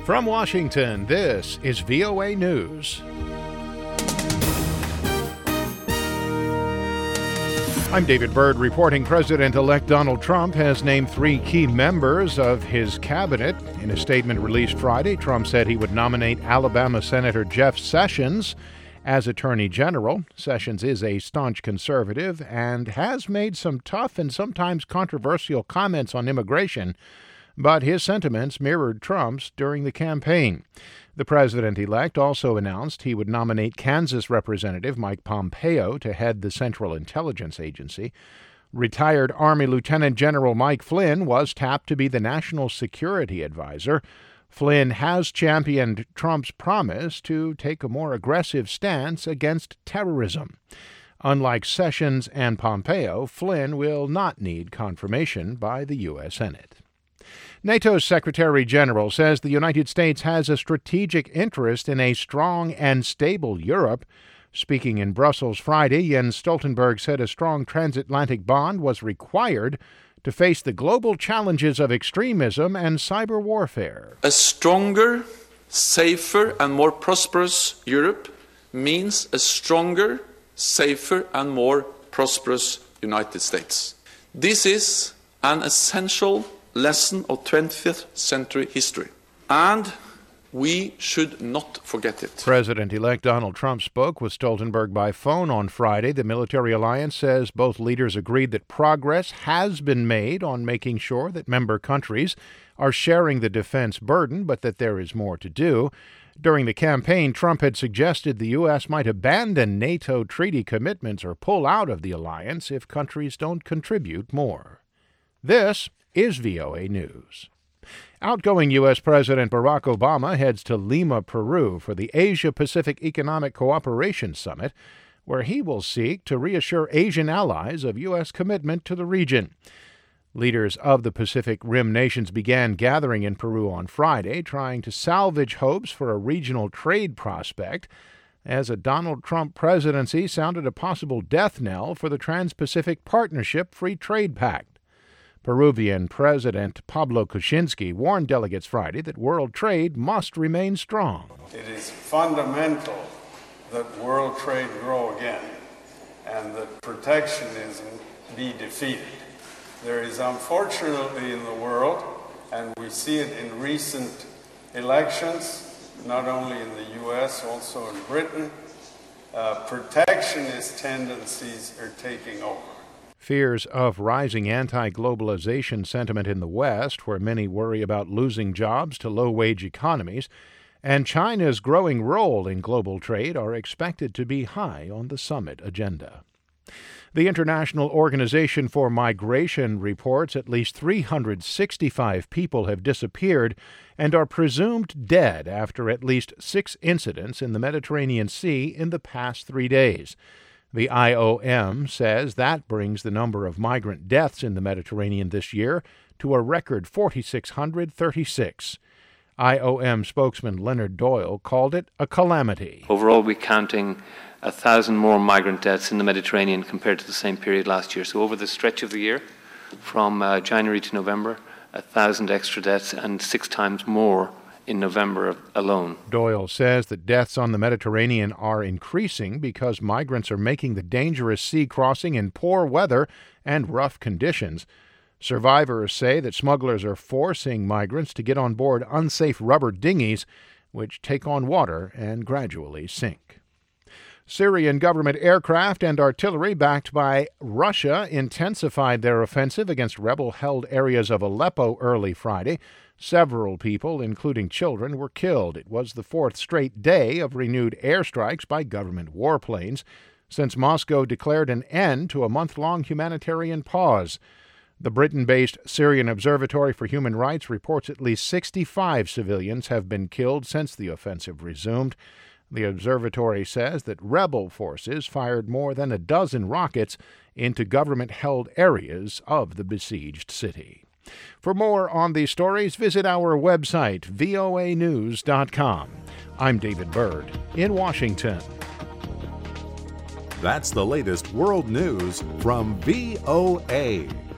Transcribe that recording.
From Washington, this is VOA News. I'm David Byrd reporting President-elect Donald Trump has named 3 key members of his cabinet. In a statement released Friday, Trump said he would nominate Alabama Senator Jeff Sessions as Attorney General. Sessions is a staunch conservative and has made some tough and sometimes controversial comments on immigration, but his sentiments mirrored Trump's during the campaign. The president-elect also announced he would nominate Kansas Representative Mike Pompeo to head the Central Intelligence Agency. Retired Army Lieutenant General Mike Flynn was tapped to be the National Security Advisor. Flynn has championed Trump's promise to take a more aggressive stance against terrorism. Unlike Sessions and Pompeo, Flynn will not need confirmation by the U.S. Senate. NATO's Secretary General says the United States has a strategic interest in a strong and stable Europe. Speaking in Brussels Friday, Jens Stoltenberg said a strong transatlantic bond was required to face the global challenges of extremism and cyber warfare. A stronger, safer, and more prosperous Europe means a stronger, safer, and more prosperous United States. This is an essential lesson of 20th century history, and we should not forget it. President-elect Donald Trump spoke with Stoltenberg by phone on Friday. The military alliance says both leaders agreed that progress has been made on making sure that member countries are sharing the defense burden, but that there is more to do. During the campaign, Trump had suggested the U.S. might abandon NATO treaty commitments or pull out of the alliance if countries don't contribute more. This is VOA News. Outgoing U.S. President Barack Obama heads to Lima, Peru for the Asia-Pacific Economic Cooperation Summit, where he will seek to reassure Asian allies of U.S. commitment to the region. Leaders of the Pacific Rim nations began gathering in Peru on Friday, trying to salvage hopes for a regional trade prospect, as a Donald Trump presidency sounded a possible death knell for the Trans-Pacific Partnership Free Trade Pact. Peruvian President Pablo Kuczynski warned delegates Friday that world trade must remain strong. It is fundamental that world trade grow again and that protectionism be defeated. There is unfortunately in the world, and we see it in recent elections, not only in the U.S., also in Britain, protectionist tendencies are taking over. Fears of rising anti-globalization sentiment in the West, where many worry about losing jobs to low-wage economies, and China's growing role in global trade are expected to be high on the summit agenda. The International Organization for Migration reports at least 365 people have disappeared and are presumed dead after at least 6 incidents in the Mediterranean Sea in the past 3 days. The IOM says that brings the number of migrant deaths in the Mediterranean this year to a record 4,636. IOM spokesman Leonard Doyle called it a calamity. Overall, we're counting 1,000 more migrant deaths in the Mediterranean compared to the same period last year. So over the stretch of the year, from January to November, 1,000 extra deaths and 6 times more in November alone. Doyle says that deaths on the Mediterranean are increasing because migrants are making the dangerous sea crossing in poor weather and rough conditions. Survivors say that smugglers are forcing migrants to get on board unsafe rubber dinghies, which take on water and gradually sink. Syrian government aircraft and artillery backed by Russia intensified their offensive against rebel-held areas of Aleppo early Friday. Several people, including children, were killed. It was the 4th straight day of renewed airstrikes by government warplanes since Moscow declared an end to a month-long humanitarian pause. The Britain-based Syrian Observatory for Human Rights reports at least 65 civilians have been killed since the offensive resumed. The observatory says that rebel forces fired more than a dozen rockets into government-held areas of the besieged city. For more on these stories, visit our website, voanews.com. I'm David Byrd in Washington. That's the latest world news from VOA.